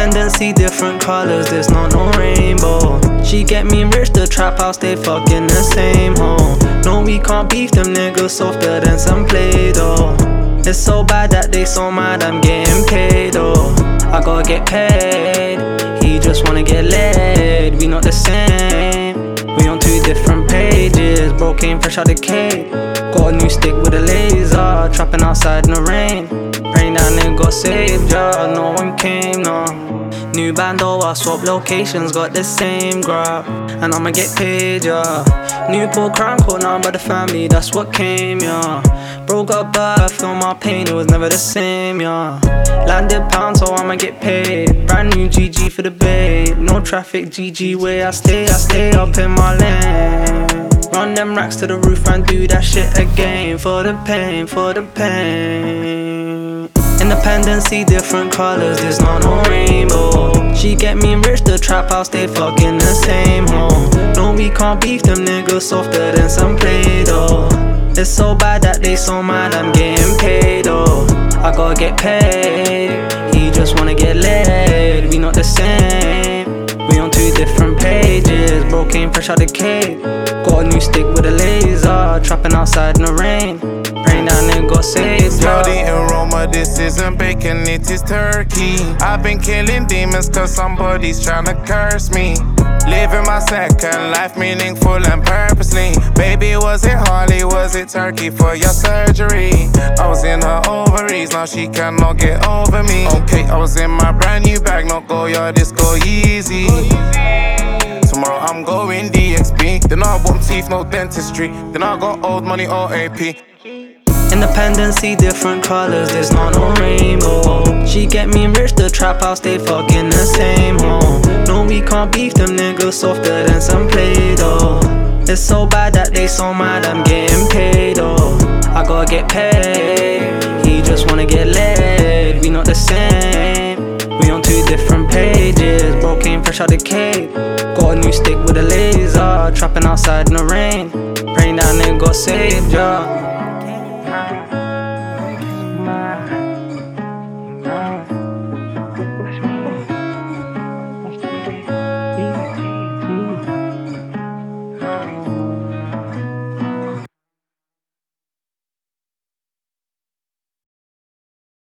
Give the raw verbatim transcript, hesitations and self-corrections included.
Independent, see different colors, there's not no rainbow. She get me rich, the trap house, they fucking the same home. No, we can't beef them niggas softer than some Play-Doh. It's so bad that they so mad I'm getting paid, oh. I gotta get paid, he just wanna get laid. We not the same, we on two different pages. Bro came fresh out the cave, got a new stick with a laser. Trapping outside in the rain, praying that nigga got saved, yeah. No one came, no. New bando, I swap locations, got the same grab, and I'ma get paid, yeah. Newport crime caught now by the family, that's what came, yeah. Bro got birth, feel my pain, it was never the same, yeah. Landed pound, so I'ma get paid. Brand new G G for the babe. No traffic, G G where I stay, I stay up in my lane. Run them racks to the roof and do that shit again. For the pain, for the pain. Independent, see different colors, there's not no rainbow. She get me rich, the trap house, they fucking the same home. No, we can't beef them niggas softer than some Play-Doh. It's so bad that they so mad I'm getting paid, oh. I gotta get paid, he just wanna get laid. We not the same, we on two different pages. Bro came fresh out the cave, got a new stick with a laser. Trapping outside in the rain, praying that nigga got saved. Smell the aroma, this isn't bacon, it is turkey. I've been killing demons cause somebody's tryna curse me. Living my second life meaningful and purposely. Baby, was it Harley, was it turkey for your surgery? I was in her ovaries, now she cannot get over me. Okay, I was in my brand new bag, not go yard, this go easy. Tomorrow I'm going D X B. Then I want teeth, no dentistry. Then I got old money or A P. Independent, see different colors, there's not no rainbow. She get me rich, the trap house, they fucking the same home. No, we can't beef them niggas softer than some Play-Doh. It's so bad that they so mad I'm getting paid, oh. I gotta get paid, he just wanna get laid. We not the same, we on two different pages. Bro came fresh out the cave, got a new stick with a laser. Trapping outside in the rain, praying that nigga got saved, yeah.